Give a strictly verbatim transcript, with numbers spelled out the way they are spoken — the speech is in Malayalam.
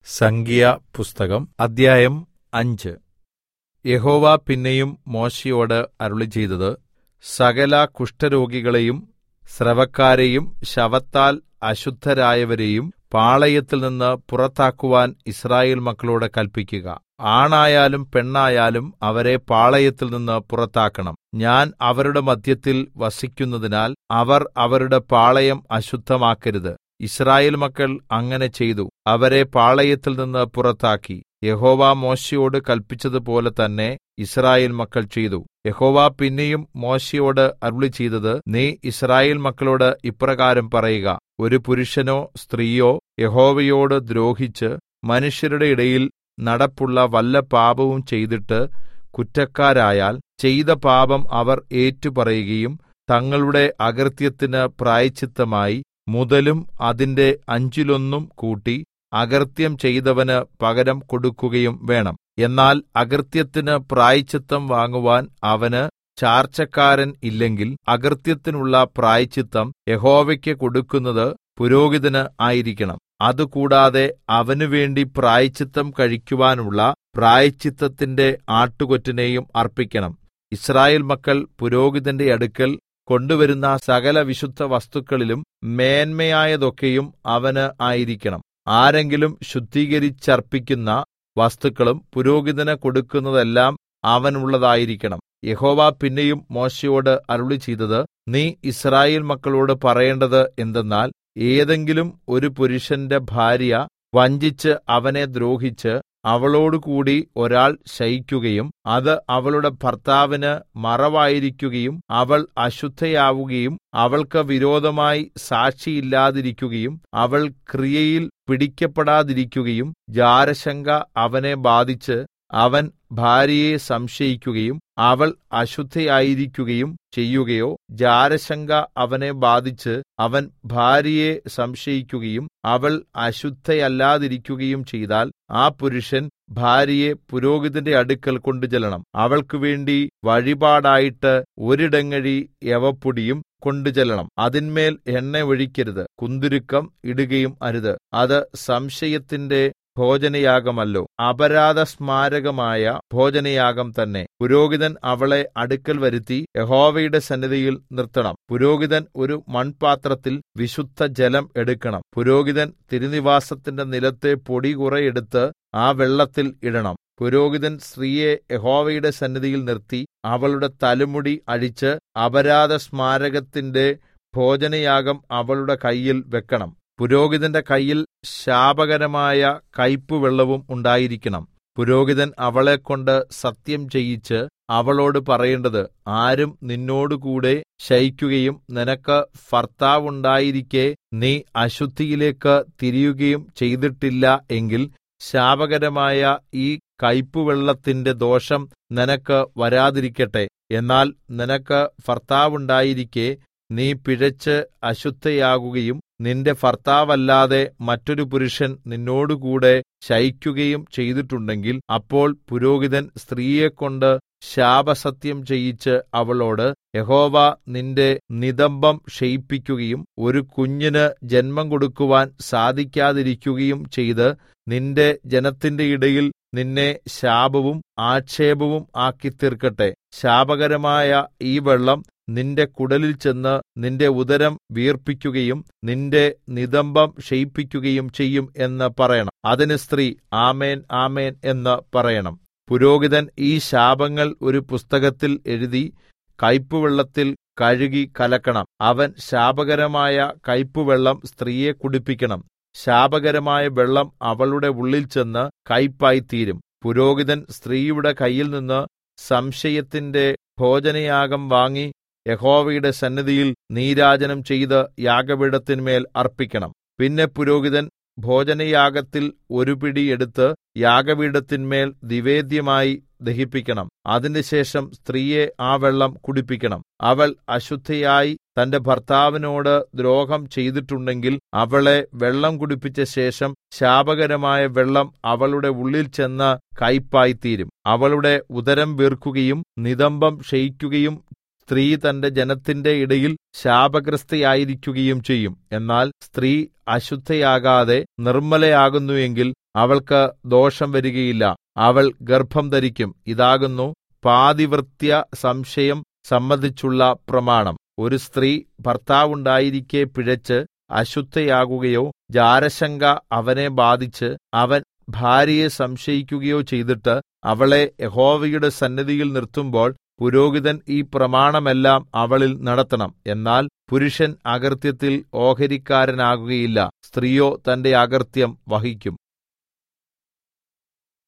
സംഖ്യാപുസ്തകം അദ്ധ്യായം അഞ്ച്. യഹോവ പിന്നെയും മോശെയോട് അരുളിച്ചെയ്തത്, സകല കുഷ്ഠരോഗികളെയും സ്രവക്കാരെയും ശവത്താൽ അശുദ്ധരായവരെയും പാളയത്തിൽനിന്ന് പുറത്താക്കുവാൻ യിസ്രായേൽ മക്കളോട് കല്പിക്കുക. ആണായാലും പെണ്ണായാലും അവരെ പാളയത്തിൽനിന്ന് പുറത്താക്കണം. ഞാൻ അവരുടെ മദ്ധ്യത്തിൽ വസിക്കുന്നതിനാൽ അവർ അവരുടെ പാളയം അശുദ്ധമാക്കരുത്. യിസ്രായേൽ മക്കൾ അങ്ങനെ ചെയ്തു, അവരെ പാളയത്തിൽനിന്ന് പുറത്താക്കി. യഹോവ മോശെയോട് കല്പിച്ചതുപോലെ തന്നെ യിസ്രായേൽ മക്കൾ ചെയ്തു. യഹോവ പിന്നെയും മോശെയോട് അരുളിച്ചെയ്തത്, നീ യിസ്രായേൽ മക്കളോട് ഇപ്രകാരം പറയുക, ഒരു പുരുഷനോ സ്ത്രീയോ യഹോവയോട് ദ്രോഹിച്ച് മനുഷ്യരുടെ ഇടയിൽ നടപ്പുള്ള വല്ല പാപവും ചെയ്തിട്ട് കുറ്റക്കാരായാൽ ചെയ്ത പാപം അവർ ഏറ്റുപറയുകയും തങ്ങളുടെ അകൃത്യത്തിന് പ്രായശ്ചിത്തമായി മുതലും അതിന്റെ അഞ്ചിലൊന്നും കൂട്ടി അകൃത്യം ചെയ്തവന് പകരം കൊടുക്കുകയും വേണം. എന്നാൽ അകൃത്യത്തിന് പ്രായശ്ചിത്തം വാങ്ങുവാൻ അവന് ചാർച്ചക്കാരൻ ഇല്ലെങ്കിൽ അകൃത്യത്തിനുള്ള പ്രായശ്ചിത്തം യഹോവയ്ക്ക് കൊടുക്കുന്നത് പുരോഹിതന് ആയിരിക്കണം. അതുകൂടാതെ അവനുവേണ്ടി പ്രായശ്ചിത്തം കഴിക്കുവാനുള്ള പ്രായശ്ചിത്തത്തിന്റെ ആട്ടുകൊറ്റനെയും അർപ്പിക്കണം. യിസ്രായേൽ മക്കൾ പുരോഹിതന്റെ അടുക്കൽ കൊണ്ടുവരുന്ന സകല വിശുദ്ധ വസ്തുക്കളിലും മേന്മയായതൊക്കെയും അവന് ആയിരിക്കണം. ആരെങ്കിലും ശുദ്ധീകരിച്ചർപ്പിക്കുന്ന വസ്തുക്കളും പുരോഹിതന് കൊടുക്കുന്നതെല്ലാം അവനുള്ളതായിരിക്കണം. യഹോവ പിന്നെയും മോശെയോട് അരുളിച്ചെയ്തത്, നീ യിസ്രായേൽ മക്കളോട് പറയേണ്ടത് എന്തെന്നാൽ, ഏതെങ്കിലും ഒരു പുരുഷന്റെ ഭാര്യ വഞ്ചിച്ച് അവനെ ദ്രോഹിച്ച് അവളോടുകൂടി ഒരാൾ ശയിക്കുകയും അത് അവളുടെ ഭർത്താവിന് മറവായിരിക്കുകയും അവൾ അശുദ്ധയാവുകയും അവൾക്ക് വിരോധമായി സാക്ഷിയില്ലാതിരിക്കുകയും അവൾ ക്രിയയിൽ പിടിക്കപ്പെടാതിരിക്കുകയും ജാരശങ്ക അവനെ ബാധിച്ച് അവൻ ഭാര്യയെ സംശയിക്കുകയും അവൾ അശുദ്ധയായിരിക്കുകയും ചെയ്യുകയോ ജാരശങ്ക അവനെ ബാധിച്ച് അവൻ ഭാര്യയെ സംശയിക്കുകയും അവൾ അശുദ്ധയല്ലാതിരിക്കുകയും ചെയ്താൽ ആ പുരുഷൻ ഭാര്യയെ പുരോഹിതന്റെ അടുക്കൽ കൊണ്ടുചെല്ലണം. അവൾക്ക് വേണ്ടി വഴിപാടായിട്ട് ഒരിടങ്ങഴി യവപ്പൊടിയും കൊണ്ടുചെല്ലണം. അതിന്മേൽ എണ്ണ ഒഴിക്കരുത്, കുന്തുരുക്കം ഇടുകയും അരുത്. അത് സംശയത്തിന്റെ ഭോജനയാഗമല്ലോ, അപരാധസ്മാരകമായ ഭോജനയാഗം തന്നെ. പുരോഹിതൻ അവളെ അടുക്കൽ വരുത്തി യഹോവയുടെ സന്നിധിയിൽ നിർത്തണം. പുരോഹിതൻ ഒരു മൺപാത്രത്തിൽ വിശുദ്ധ ജലം എടുക്കണം. പുരോഹിതൻ തിരുനിവാസത്തിന്റെ നിലത്തെ പൊടി കുറെ എടുത്ത് ആ വെള്ളത്തിൽ ഇടണം. പുരോഹിതൻ സ്ത്രീയെ യഹോവയുടെ സന്നിധിയിൽ നിർത്തി അവളുടെ തലമുടി അഴിച്ച് അപരാധസ്മാരകത്തിന്റെ ഭോജനയാഗം അവളുടെ കയ്യിൽ വെക്കണം. പുരോഹിതന്റെ കയ്യിൽ ശാപകരമായ കയ്പുവെള്ളവും ഉണ്ടായിരിക്കണം. പുരോഹിതൻ അവളെക്കൊണ്ട് സത്യം ചെയ്യിച്ച് അവളോട് പറയേണ്ടത്, ആരും നിന്നോടുകൂടെ ശയിക്കുകയും നിനക്ക് ഭർത്താവുണ്ടായിരിക്കെ നീ അശുദ്ധിയിലേക്ക് തിരിയുകയും ചെയ്തിട്ടില്ല എങ്കിൽ ശാപകരമായ ഈ കയ്പുവെള്ളത്തിന്റെ ദോഷം നിനക്ക് വരാതിരിക്കട്ടെ. എന്നാൽ നിനക്ക് ഭർത്താവുണ്ടായിരിക്കെ നീ പിഴച്ച് അശുദ്ധയാകുകയും നിന്റെ ഭർത്താവല്ലാതെ മറ്റൊരു പുരുഷൻ നിന്നോടുകൂടെ ശയിക്കുകയും ചെയ്തിട്ടുണ്ടെങ്കിൽ അപ്പോൾ പുരോഹിതൻ സ്ത്രീയെക്കൊണ്ട് ശാപസത്യം ചെയ്യിച്ച് അവളോട്, യഹോവ നിന്റെ നിതംബം ക്ഷയിപ്പിക്കുകയും ഒരു കുഞ്ഞിന് ജന്മം കൊടുക്കുവാൻ സാധിക്കാതിരിക്കുകയും ചെയ്ത് നിന്റെ ജനത്തിന്റെ ഇടയിൽ നിന്നെ ശാപവും ആക്ഷേപവും ആക്കിത്തീർക്കട്ടെ. ശാപകരമായ ഈ വെള്ളം നിന്റെ കുടലിൽ ചെന്ന് നിന്റെ ഉദരം വീർപ്പിക്കുകയും നിന്റെ നിതംബം ക്ഷയിപ്പിക്കുകയും ചെയ്യും എന്ന് പറയണം. അതിന് സ്ത്രീ ആമേൻ ആമേൻ എന്ന് പറയണം. പുരോഹിതൻ ഈ ശാപങ്ങൾ ഒരു പുസ്തകത്തിൽ എഴുതി കയ്പുവെള്ളത്തിൽ കഴുകി കലക്കണം. അവൻ ശാപകരമായ കയ്പുവെള്ളം സ്ത്രീയെ കുടിപ്പിക്കണം. ശാപകരമായ വെള്ളം അവളുടെ ഉള്ളിൽ ചെന്ന് കയ്പായിത്തീരും. പുരോഹിതൻ സ്ത്രീയുടെ കയ്യിൽ നിന്ന് സംശയത്തിന്റെ ഭോജനയാഗം വാങ്ങി യഹോവയുടെ സന്നിധിയിൽ നീരാജനം ചെയ്ത് യാഗപീഠത്തിന്മേൽ അർപ്പിക്കണം. പിന്നെ പുരോഹിതൻ ഭോജനയാഗത്തിൽ ഒരു പിടി എടുത്ത് യാഗപീഠത്തിന്മേൽ നിവേദ്യമായി ദഹിപ്പിക്കണം. അതിനുശേഷം സ്ത്രീയെ ആ വെള്ളം കുടിപ്പിക്കണം. അവൾ അശുദ്ധയായി തന്റെ ഭർത്താവിനോട് ദ്രോഹം ചെയ്തിട്ടുണ്ടെങ്കിൽ അവളെ വെള്ളം കുടിപ്പിച്ച ശേഷം ശാപകരമായ വെള്ളം അവളുടെ ഉള്ളിൽ ചെന്ന് കയ്പായിത്തീരും. അവളുടെ ഉദരം വീർക്കുകയും നിതംബം ക്ഷയിക്കുകയും സ്ത്രീ തന്റെ ജനത്തിന്റെ ഇടയിൽ ശാപഗ്രസ്തയായിരിക്കുകയും ചെയ്യും. എന്നാൽ സ്ത്രീ അശുദ്ധയാകാതെ നിർമ്മലയാകുന്നു എങ്കിൽ അവൾക്ക് ദോഷം വരികയില്ല. അവൾ ഗർഭം ധരിക്കും. ഇതാകുന്നു പാതിവൃത്യ സംശയം സംബന്ധിച്ചുള്ള പ്രമാണം. ഒരു സ്ത്രീ ഭർത്താവുണ്ടായിരിക്കെ പിഴച്ച് അശുദ്ധയാകുകയോ ജാരശങ്ക അവനെ ബാധിച്ച് അവൻ ഭാര്യയെ സംശയിക്കുകയോ ചെയ്തിട്ട് അവളെ യഹോവയുടെ സന്നിധിയിൽ നിർത്തുമ്പോൾ പുരോഹിതൻ ഈ പ്രമാണമെല്ലാം അവളിൽ നടത്തണം. എന്നാൽ പുരുഷൻ അകൃത്യത്തിൽ ഓഹരിക്കാരനാകുകയില്ല. സ്ത്രീയോ തന്റെ അകൃത്യം വഹിക്കും.